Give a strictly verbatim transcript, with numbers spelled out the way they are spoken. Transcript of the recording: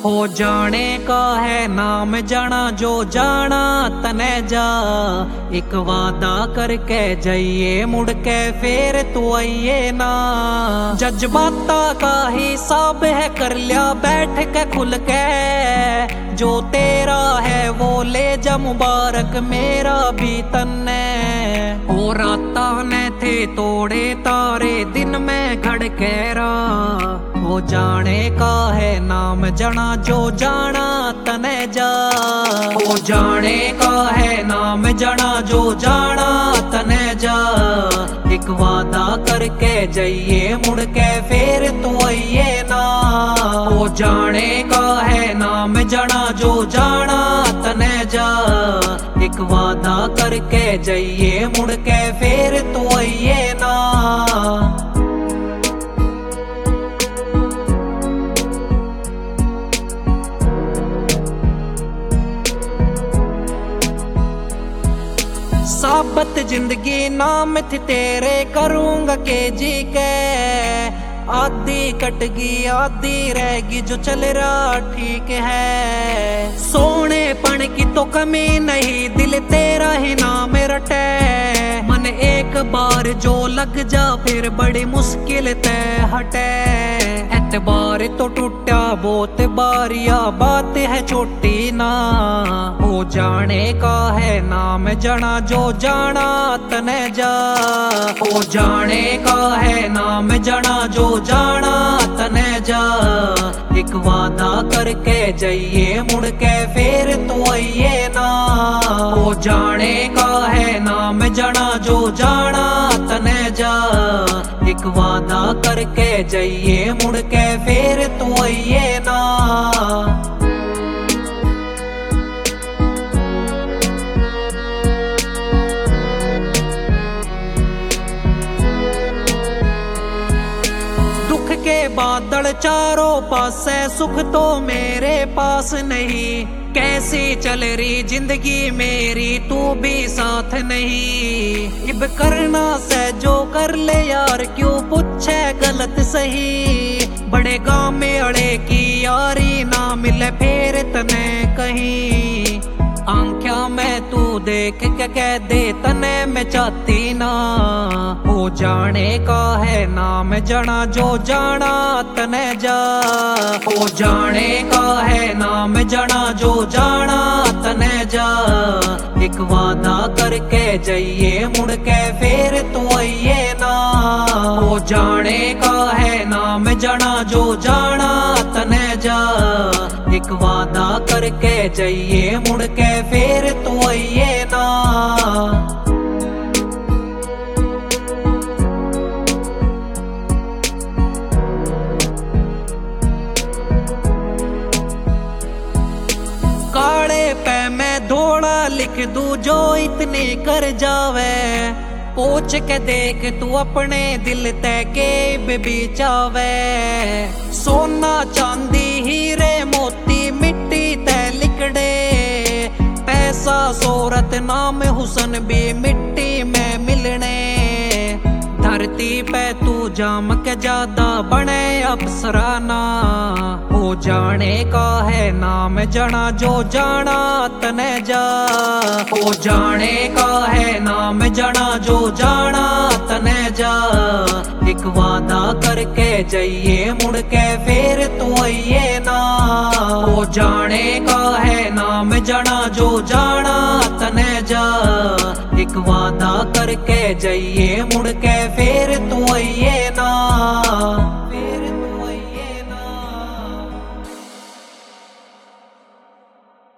हो जाने का है नाम जाना जो जाना तने जा। एक वादा करके जाइए मुड़ के फिर तू आइए ना। जज्बाता का हिसाब है कर लिया बैठ के खुल के। जो तेरा है वो ले जा मुबारक मेरा भी तन्ने। हो राता ने थे तोड़े तारे दिन में खड़ के रा। हो जाने का है नाम जाना जो जाना तने जा। हो जाने का है नाम जाना जो जाना तने जा। एक वादा करके जाइए मुड़ के फिर तू आइए ना। हो जाने का है नाम जाना जो जाना तने जा। एक वादा करके जाइए मुड़ के फिर तू आइए ना। साबत जिंदगी नाम थी तेरे करूंगा के जी के। आधी कटगी आधी रहेगी जो चल रहा ठीक है। सोनेपन की तो कमी नहीं दिल तेरा ही नाम रटे। मन एक बार जो लग जा फिर बड़ी मुश्किल तय हटे। एतबार तो टूटा बहुत बारिया बात है छोटी ना। हो जाने का है नाम जाना जो जाना तने जा। हो जाने का है नाम जाना जो जाना तने जा। एक वादा करके जाइए मुड़ के फिर तू आइए ना। हो जाने का है नाम जाना जो जाना तने जा। एक वादा करके जाइए मुड़ के फिर तू आइए ना। के बादल चारों पास है सुख तो मेरे पास नहीं। कैसी चल रही जिंदगी मेरी तू भी साथ नहीं। इब करना से जो कर ले यार क्यों पूछे गलत सही। बड़े गांव में अड़े की यारी ना मिले फिर तने कहीं। आंख्या में तू देख के कह दे तने में चाहती ना। हो जाने का है नाम जाना जो जाना तने जा। हो जाने का है नाम जाना जो जाना तने जा। एक वादा करके जाइए मुड़ के फिर तू आइए ना। हो जाने का है नाम जाना जो जाना तने जा। एक वादा करके जाइए मुड़ के फिर तू आइए ना। काले पे मैं धोड़ा लिख दूं जो इतनी कर जावे। पूछ के देख तू अपने दिल तय के भी चावे। सोना चांदी हीरे मोती मिट्टी तय लिकड़े। पैसा शोहरत नाम हुसन भी मिट्टी में मिलने। धरती पे तू जाम के ज्यादा बने अफसराना। हो जाने का है नाम जाना जो जाना तने जा। हो जाने का है नाम जाना जो जाना तने जा। एक वादा करके जाइए मुड़ के फिर तू आइए ना। हो जाने का है नाम जाना जो जाना तने जा। एक वादा करके जाइए मुड़ के फिर तू आइए